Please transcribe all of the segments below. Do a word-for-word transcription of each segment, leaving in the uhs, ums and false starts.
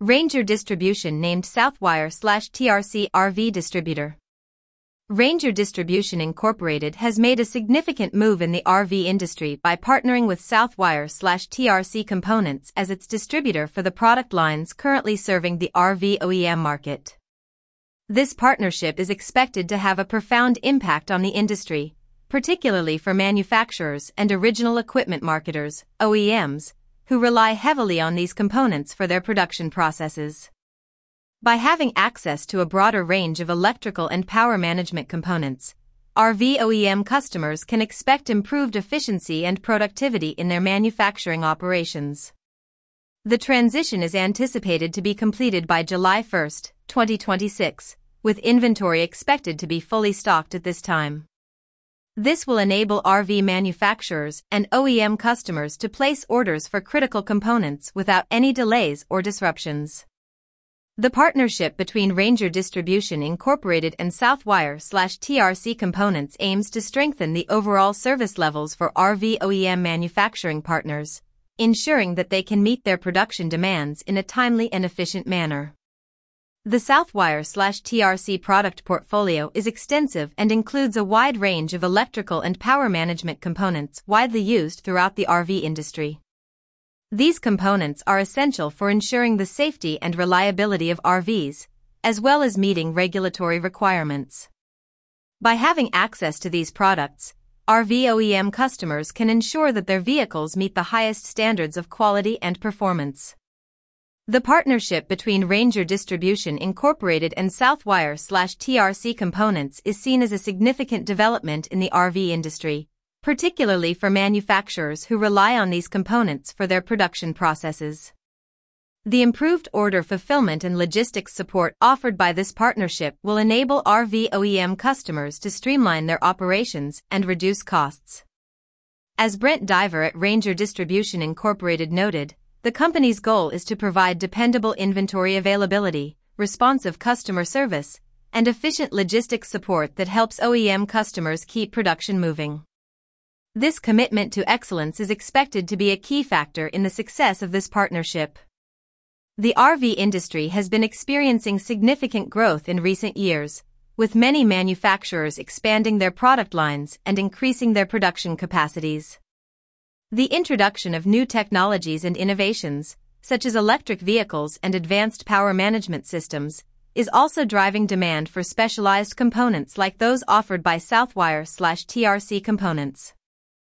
Ranger Distribution named Southwire slash T R C R V distributor. Ranger Distribution Incorporated has made a significant move in the R V industry by partnering with Southwire slash T R C Components as its distributor for the product lines currently serving the R V O E M market. This partnership is expected to have a profound impact on the industry, particularly for manufacturers and original equipment marketers, O E Ms, who rely heavily on these components for their production processes. By having access to a broader range of electrical and power management components, R V O E M customers can expect improved efficiency and productivity in their manufacturing operations. The transition is anticipated to be completed by July first, twenty twenty-six, with inventory expected to be fully stocked at this time. This will enable R V manufacturers and O E M customers to place orders for critical components without any delays or disruptions. The partnership between Ranger Distribution Incorporated and Southwire slash T R C Components aims to strengthen the overall service levels for R V O E M manufacturing partners, ensuring that they can meet their production demands in a timely and efficient manner. The Southwire slash T R C product portfolio is extensive and includes a wide range of electrical and power management components widely used throughout the R V industry. These components are essential for ensuring the safety and reliability of R Vs, as well as meeting regulatory requirements. By having access to these products, R V O E M customers can ensure that their vehicles meet the highest standards of quality and performance. The partnership between Ranger Distribution Incorporated and Southwire slash T R C Components is seen as a significant development in the R V industry, particularly for manufacturers who rely on these components for their production processes. The improved order fulfillment and logistics support offered by this partnership will enable R V O E M customers to streamline their operations and reduce costs. As Brent Diver at Ranger Distribution Incorporated noted, the company's goal is to provide dependable inventory availability, responsive customer service, and efficient logistics support that helps O E M customers keep production moving. This commitment to excellence is expected to be a key factor in the success of this partnership. The R V industry has been experiencing significant growth in recent years, with many manufacturers expanding their product lines and increasing their production capacities. The introduction of new technologies and innovations, such as electric vehicles and advanced power management systems, is also driving demand for specialized components like those offered by Southwire slash T R C Components.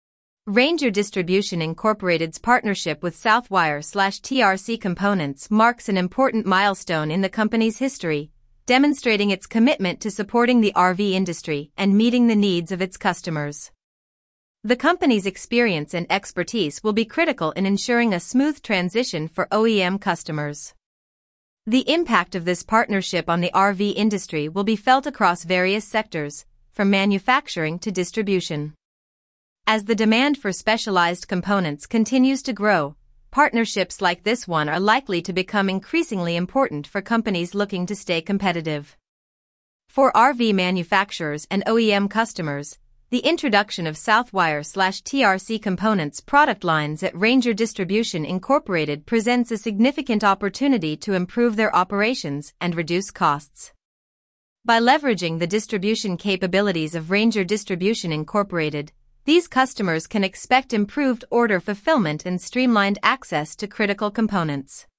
Ranger Distribution Incorporated's partnership with Southwire slash T R C Components marks an important milestone in the company's history, demonstrating its commitment to supporting the R V industry and meeting the needs of its customers. The company's experience and expertise will be critical in ensuring a smooth transition for O E M customers. The impact of this partnership on the R V industry will be felt across various sectors, from manufacturing to distribution. As the demand for specialized components continues to grow, partnerships like this one are likely to become increasingly important for companies looking to stay competitive. For R V manufacturers and O E M customers, the introduction of Southwire slash T R C Components product lines at Ranger Distribution Incorporated presents a significant opportunity to improve their operations and reduce costs. By leveraging the distribution capabilities of Ranger Distribution Incorporated, these customers can expect improved order fulfillment and streamlined access to critical components.